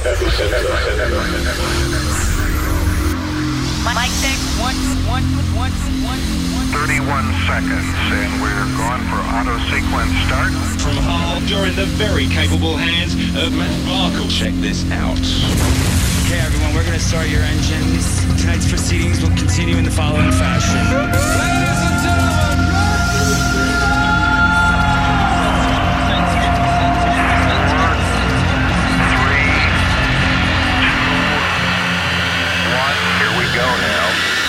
Mic check, one. 31 seconds, and we're going for auto sequence start. From Hull, you're in the very capable hands of Matt Barkle. Check this out. Okay, everyone, we're going to start your engines. Tonight's proceedings will continue in the following fashion. Ladies and gentlemen, Here we go now.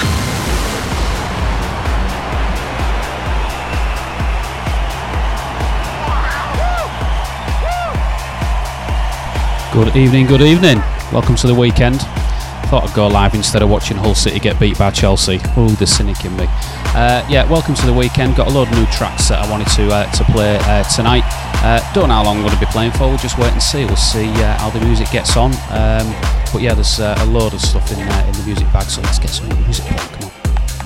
Good evening. Welcome to the weekend. Thought I'd go live instead of watching Hull City get beat by Chelsea. Oh, the cynic in me. Welcome to the weekend. Got a load of new tracks that I wanted to play tonight. Don't know how long I'm going to be playing for. We'll just wait and see. We'll see how the music gets on. But yeah, there's a load of stuff in the music bag, so let's get some music on. Come on.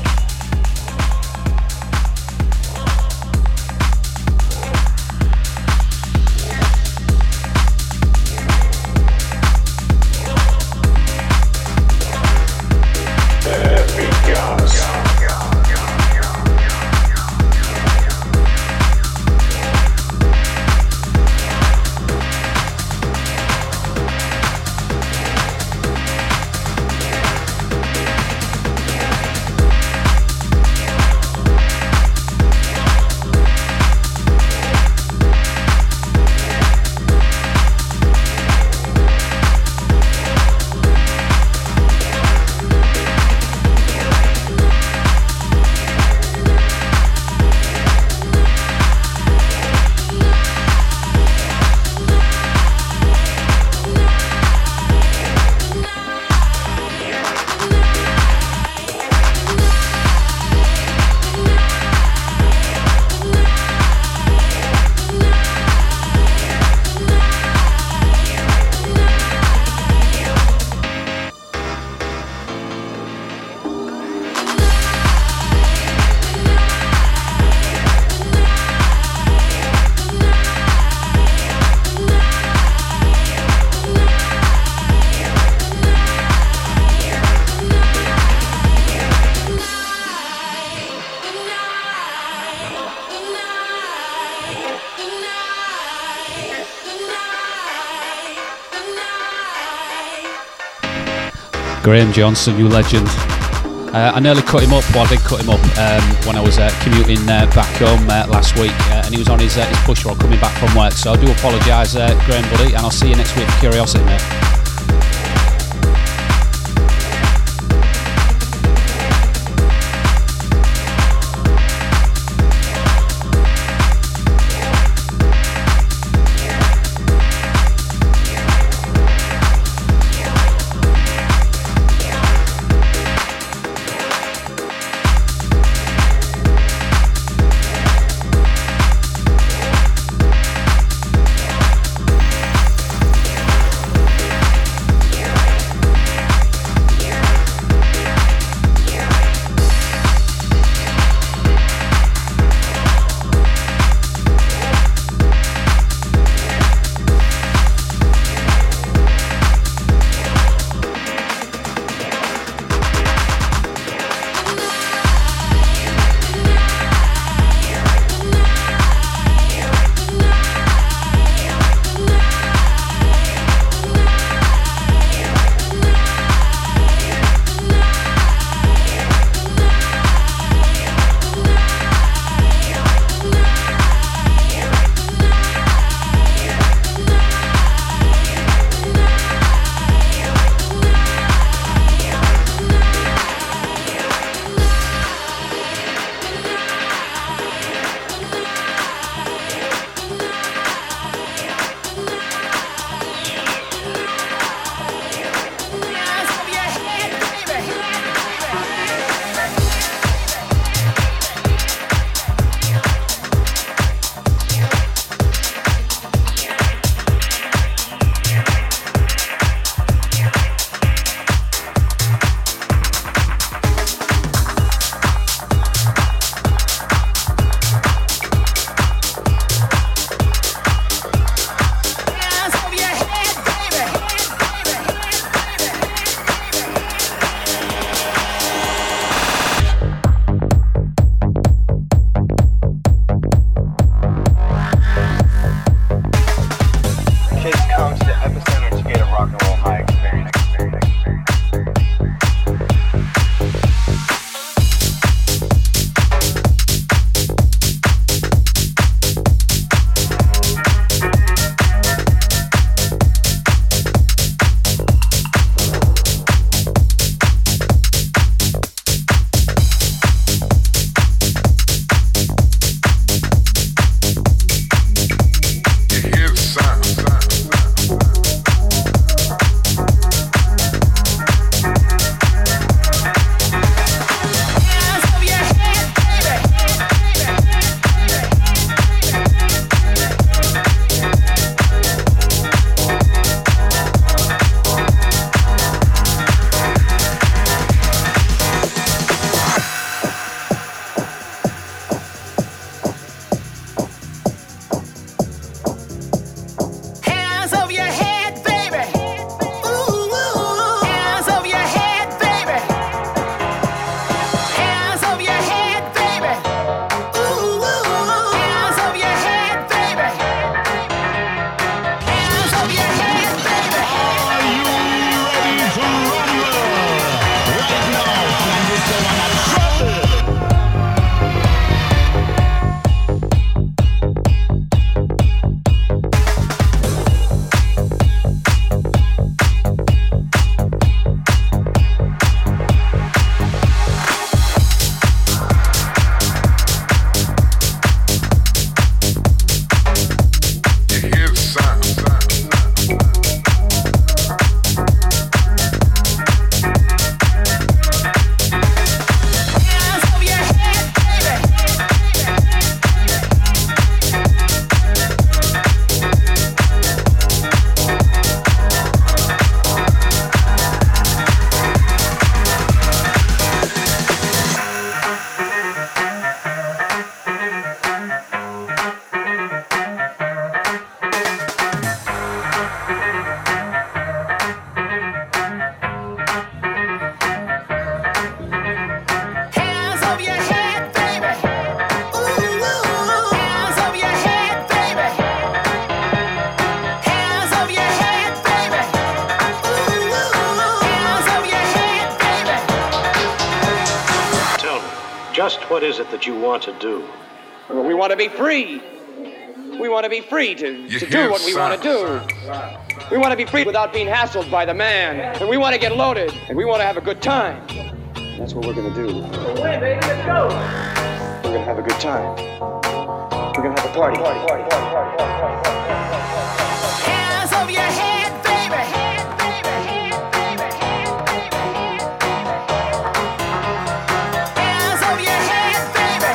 Graham Johnson, you legend. I nearly cut him up, well I did cut him up when I was commuting back home last week, and he was on his push rod coming back from work, so I do apologise Graham buddy, and I'll see you next week for Curiosity, mate. Just what is it that you want to do? We want to be free. We want to be free to do what we want to do. We want to be free without being hassled by the man. And we want to get loaded. And we want to have a good time. That's what we're going to do. We're going to have a good time. We're going to have a party. Hands over your head, baby. Hands over your head, baby.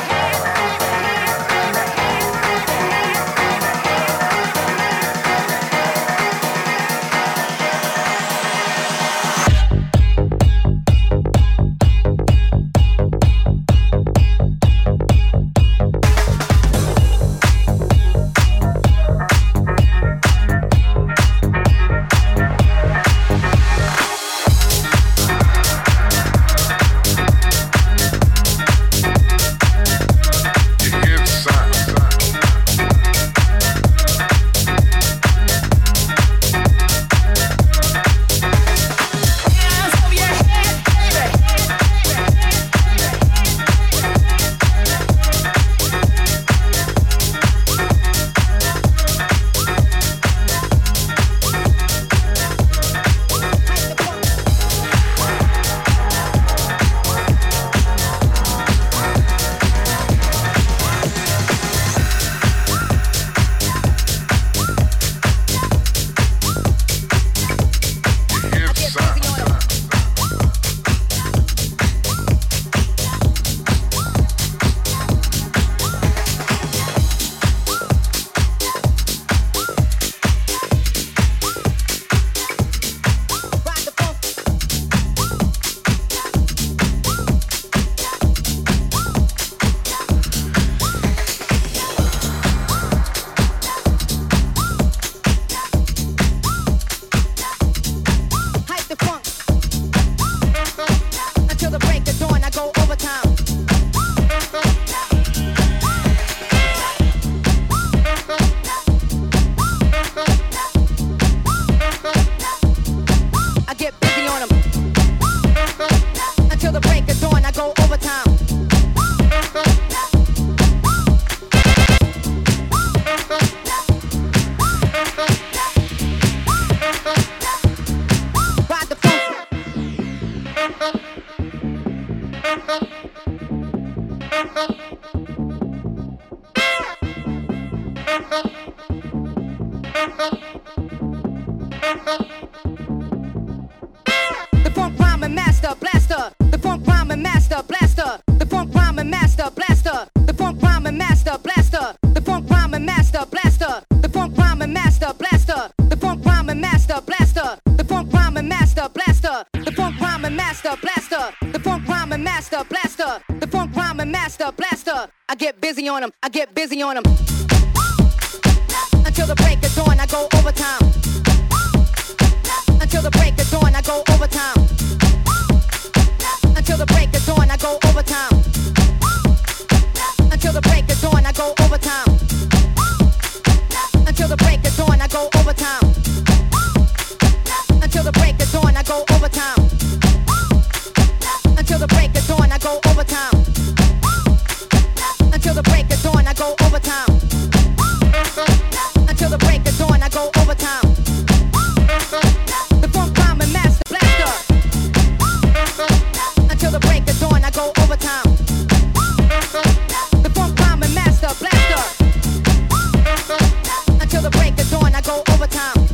The funk rhyming master blaster. The funk rhyming master blaster. The funk rhyming master blaster. The funk rhyming master blaster. The funk rhyming master blaster. The funk rhyming master blaster. The funk rhyming master blaster. The funk rhyming master blaster. The funk rhyming master blaster. The funk rhyming master blaster. The funk rhyming master blaster. I get busy on them. I get busy on them. Until the break of dawn, I go overtime. Until the break of dawn, I go overtime. Until the break of dawn, I go overtime. Until the break of dawn, I go overtime. Until the break of dawn, I go overtime. Until the break of dawn, I go overtime. Until the break of dawn, I go overtime. Until the break of dawn, I go overtime. Until the break of dawn, I go overtime. The funk rhyming master blaster. Until the break of dawn, I go overtime. The funk rhyming master blaster. Until the break of dawn, I go overtime.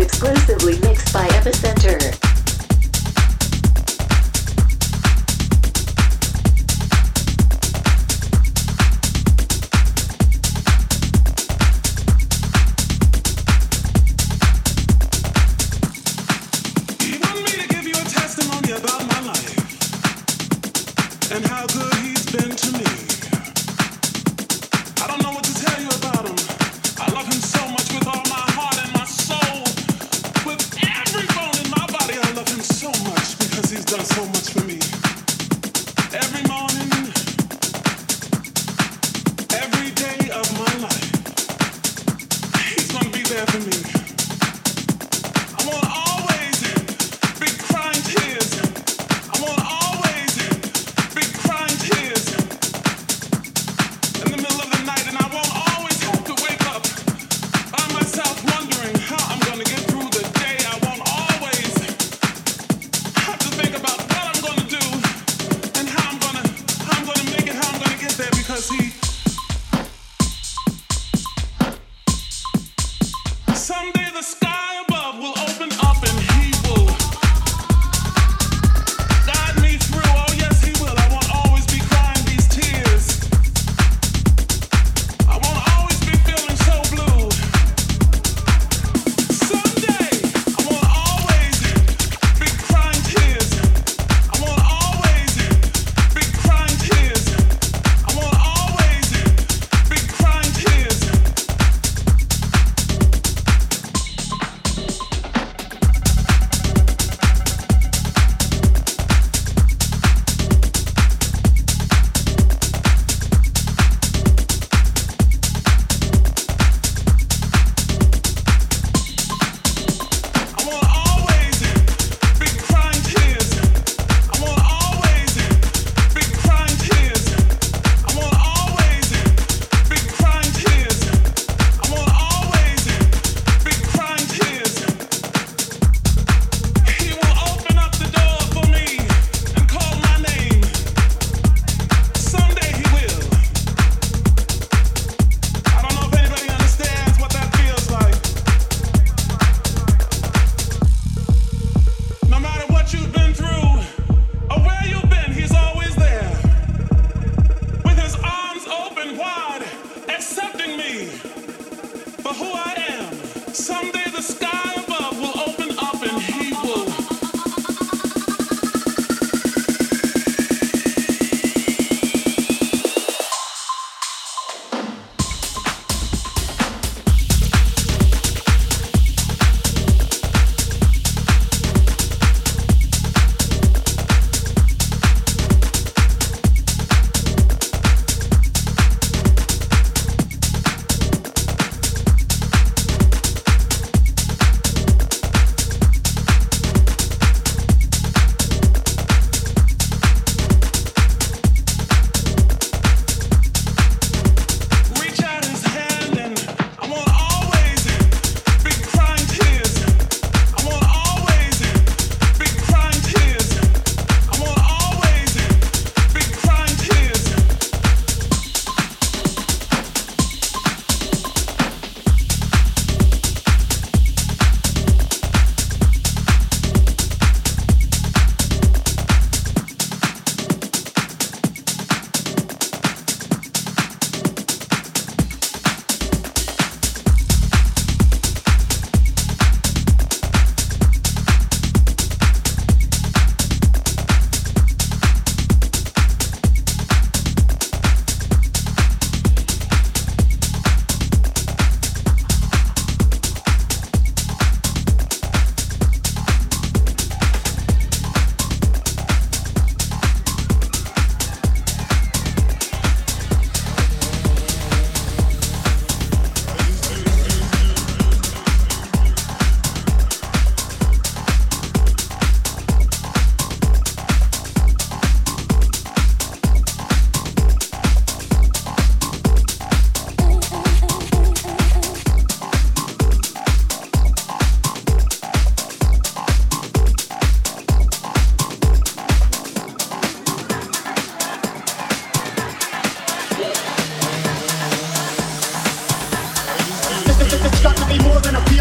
exclusively mixed by Epicenter.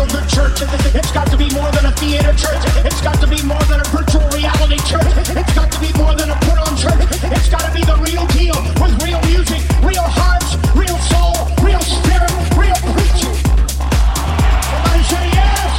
a good church. It's got to be more than a theater church. It's got to be more than a virtual reality church. It's got to be more than a put-on church. It's got to be the real deal with real music, real hearts, real soul, real spirit, real preaching. Somebody say yes.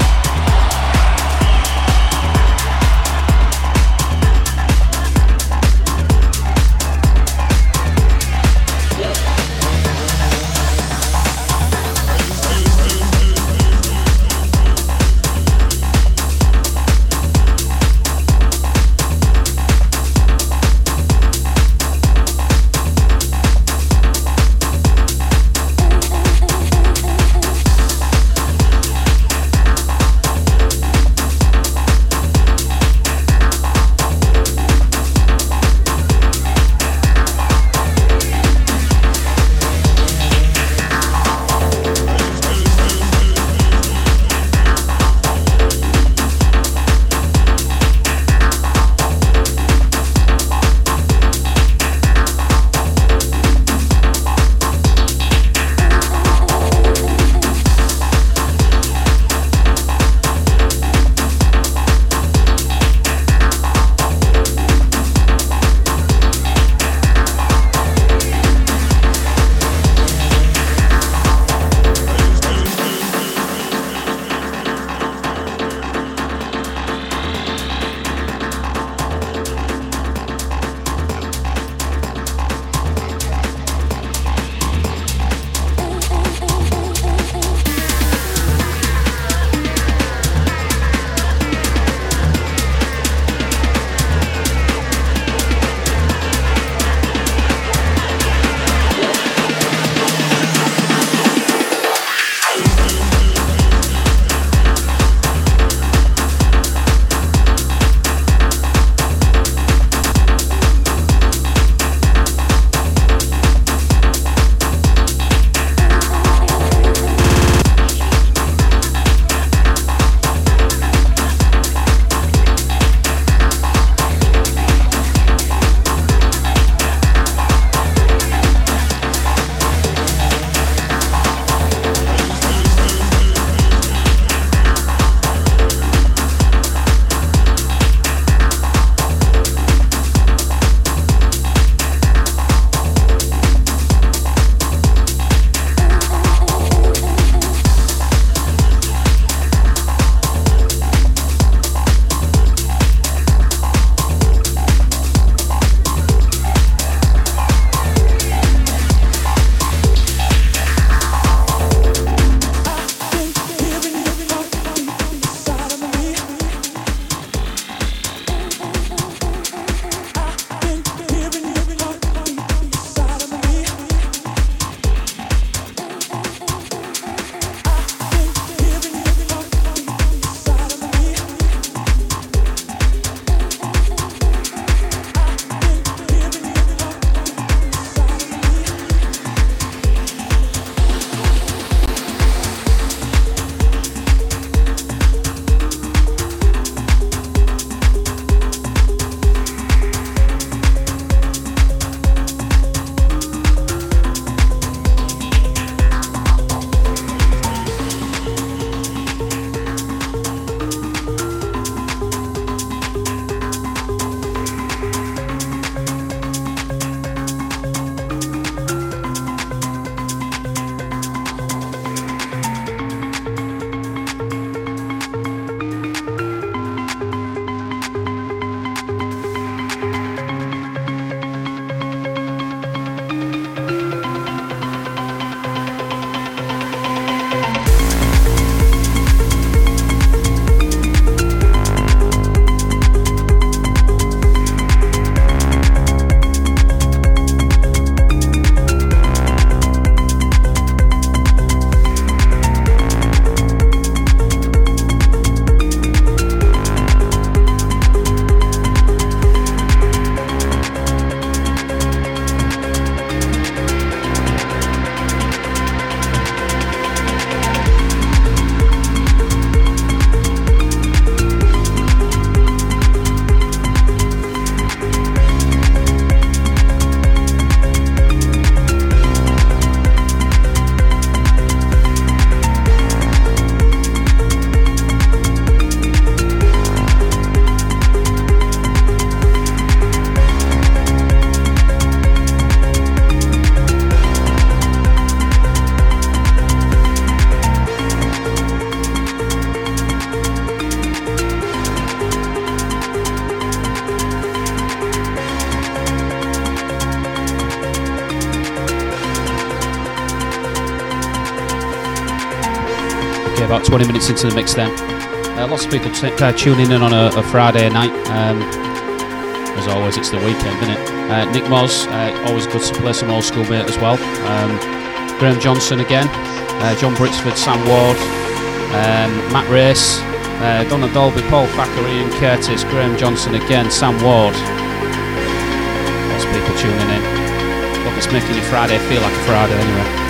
Okay, about 20 minutes into the mix then. Lots of people tuning in on a Friday night. As always, it's the weekend, isn't it? Nick Moz, always good to play some old school mate as well. Graham Johnson again. John Britsford, Sam Ward, Matt Race, Donna Dolby, Paul Thacker, Ian Curtis, Graham Johnson again, Sam Ward. Lots of people tuning in. Look, it's making your Friday feel like a Friday anyway.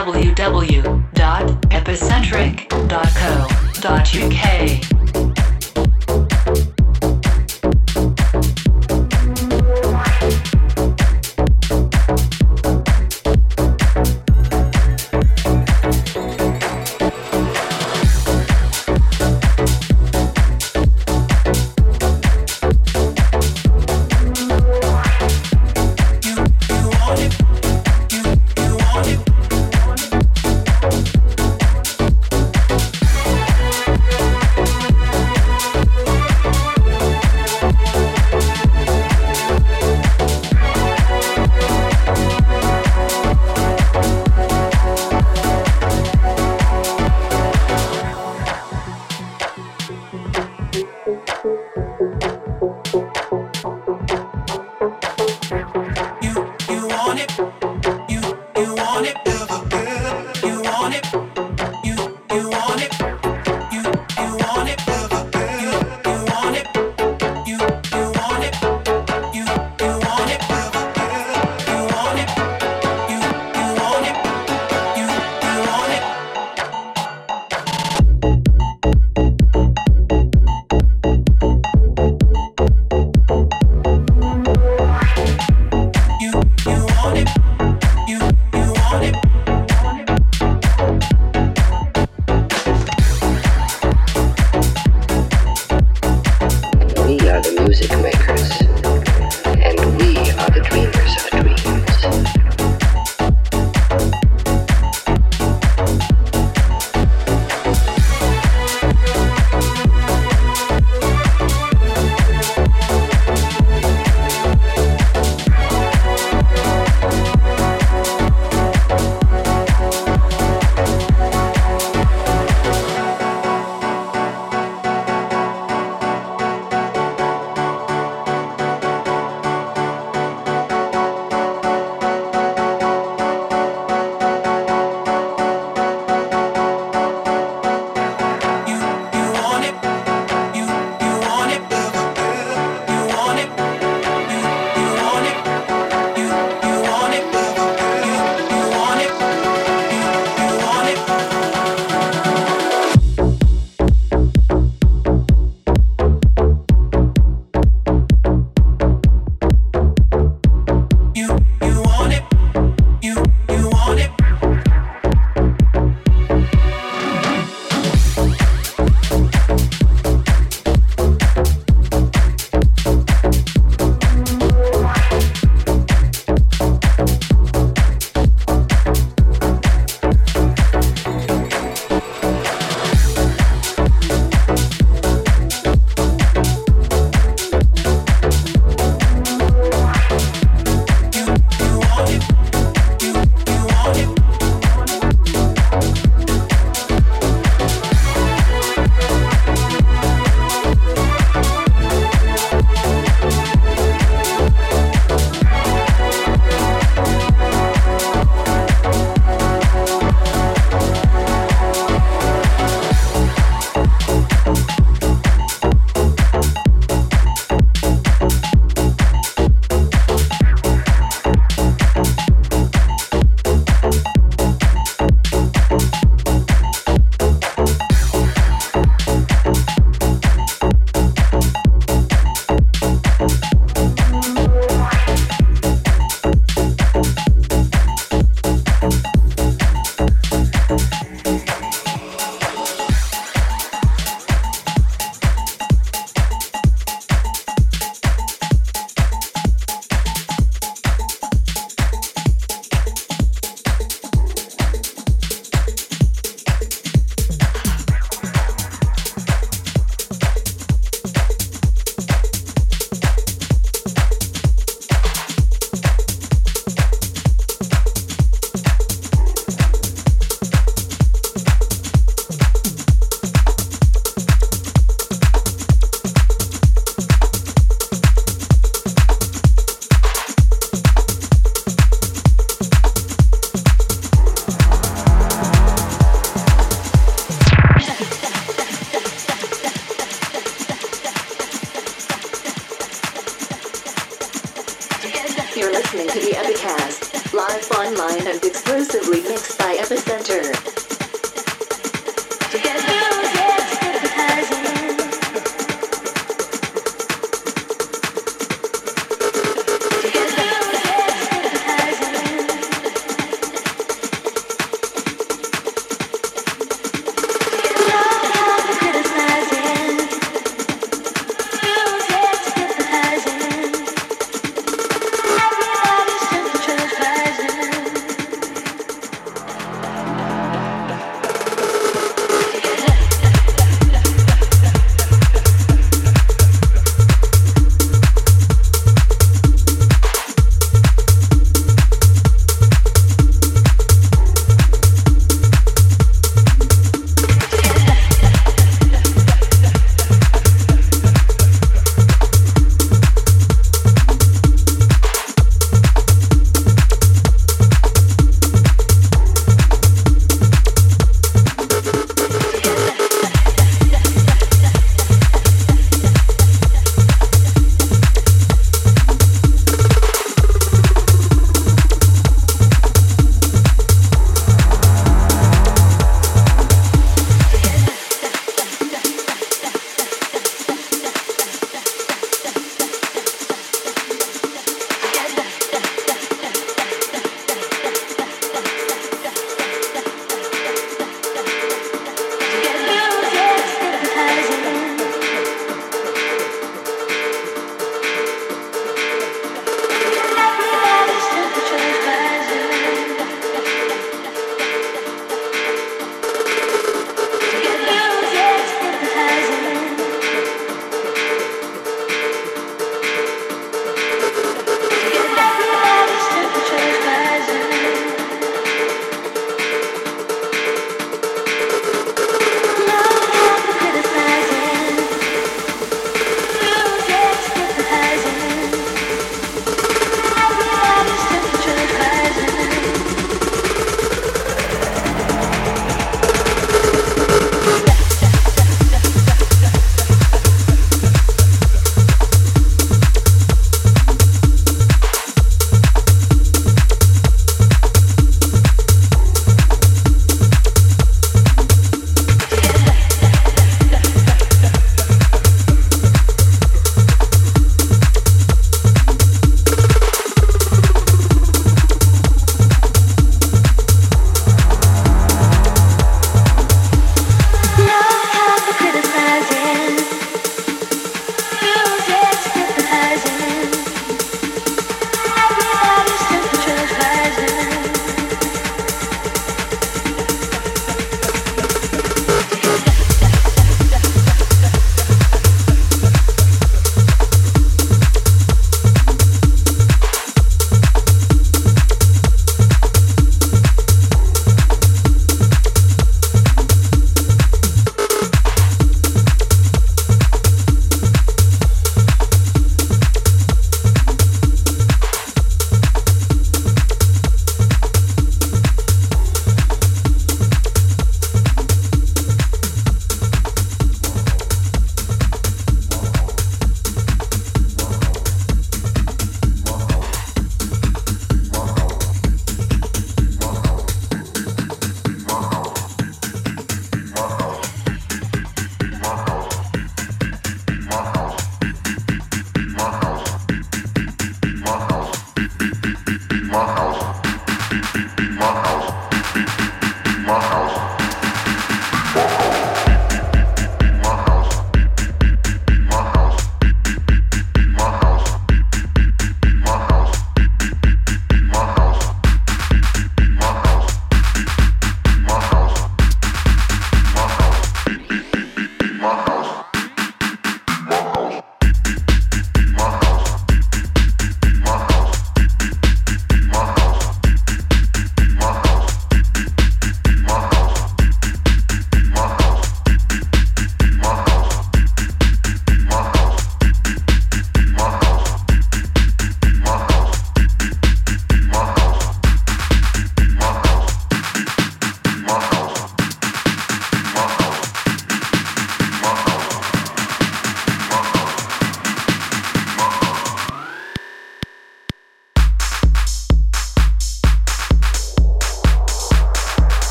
www.epicentric.co.uk.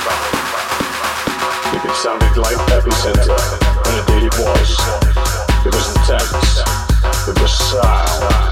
It sounded like epicenter, and indeed it was. It was intense. It was sound.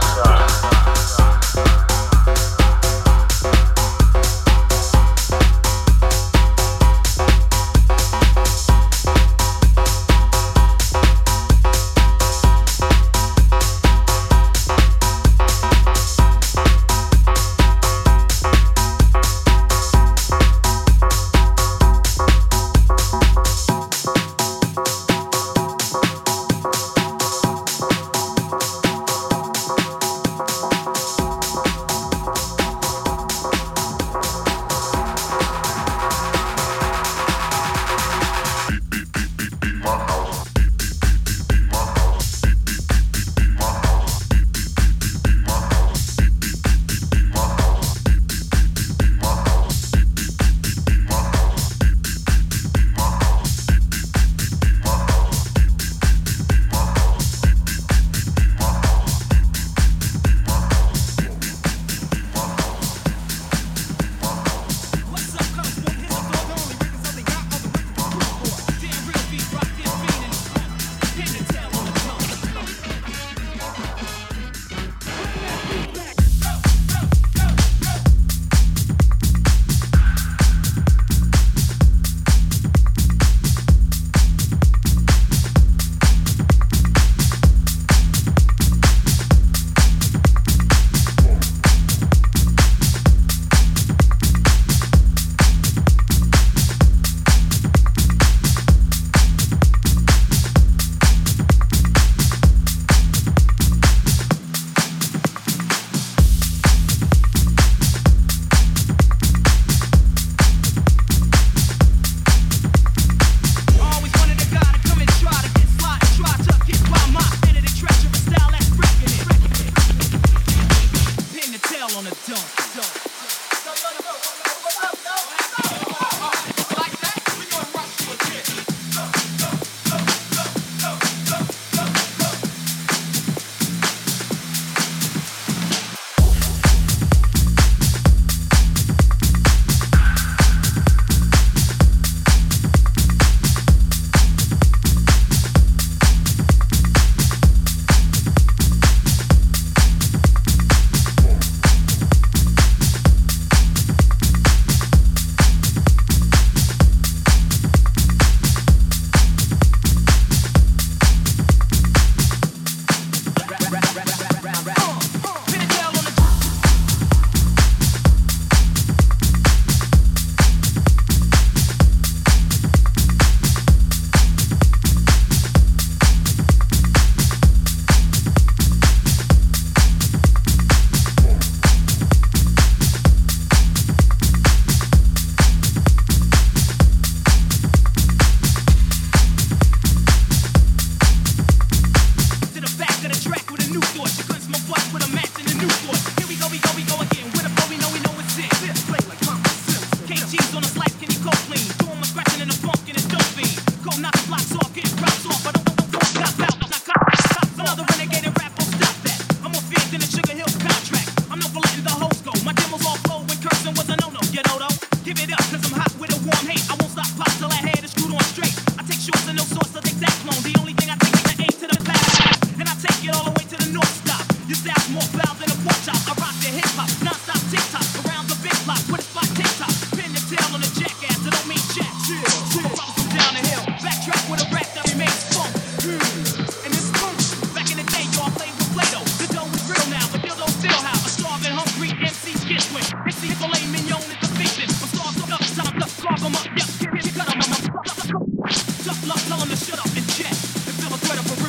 Tell them to shut up and check. And feel a threat of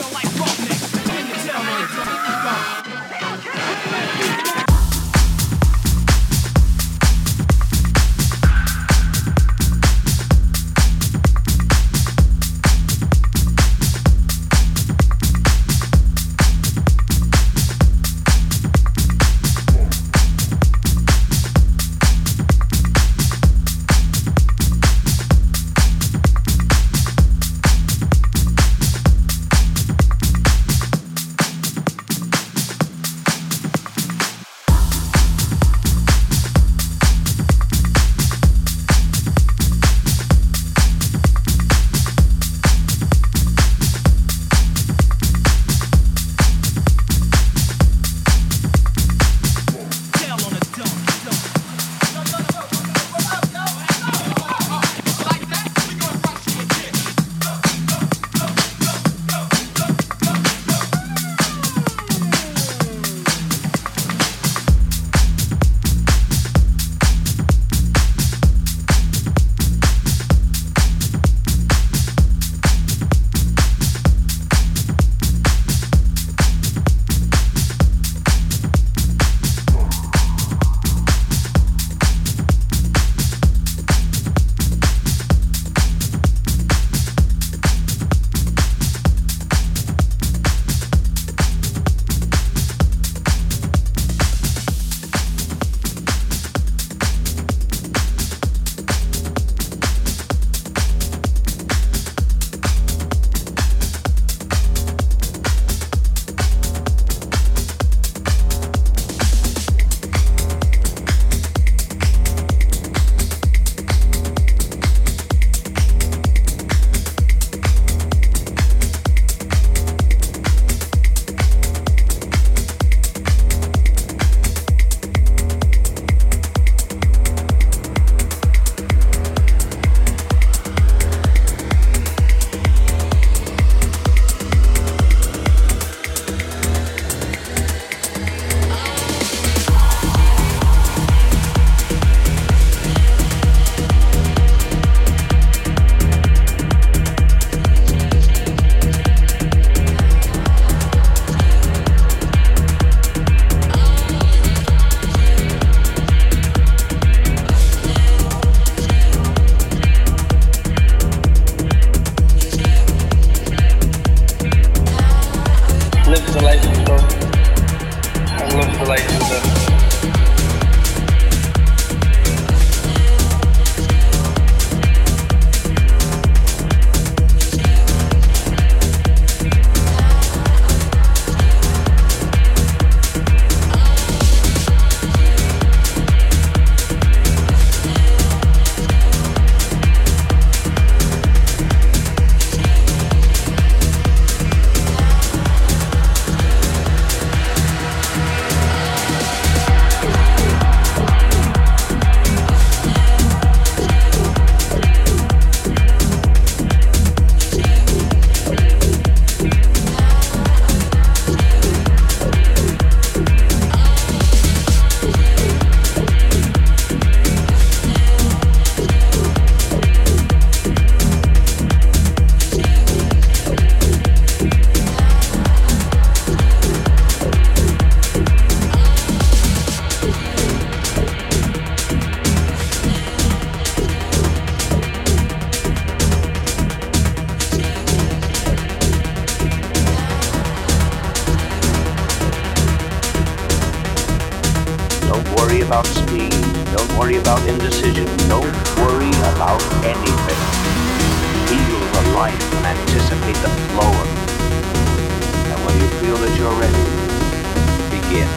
about speed. Don't worry about indecision. Don't worry about anything. Feel the life and anticipate the flow of it. And when you feel that you're ready, begin.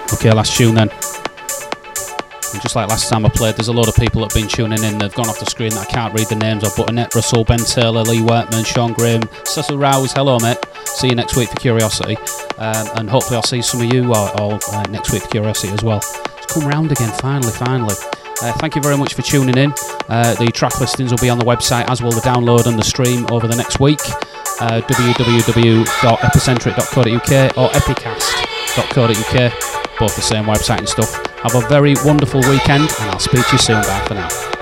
Okay, last tune then. And just like last time I played, there's a lot of people that have been tuning in. They've gone off the screen that I can't read the names of, but Annette Russell, Ben Taylor, Lee Workman, Sean Graham, Cecil Rouse. Hello, mate. See you next week for Curiosity. And hopefully I'll see some of you all next week for Curiosity as well. It's come round again, finally. Thank you very much for tuning in. The track listings will be on the website, as will the download and the stream over the next week. www.epicentric.co.uk or epicast.co.uk. Both the same website and stuff. Have a very wonderful weekend, and I'll speak to you soon. Bye for now.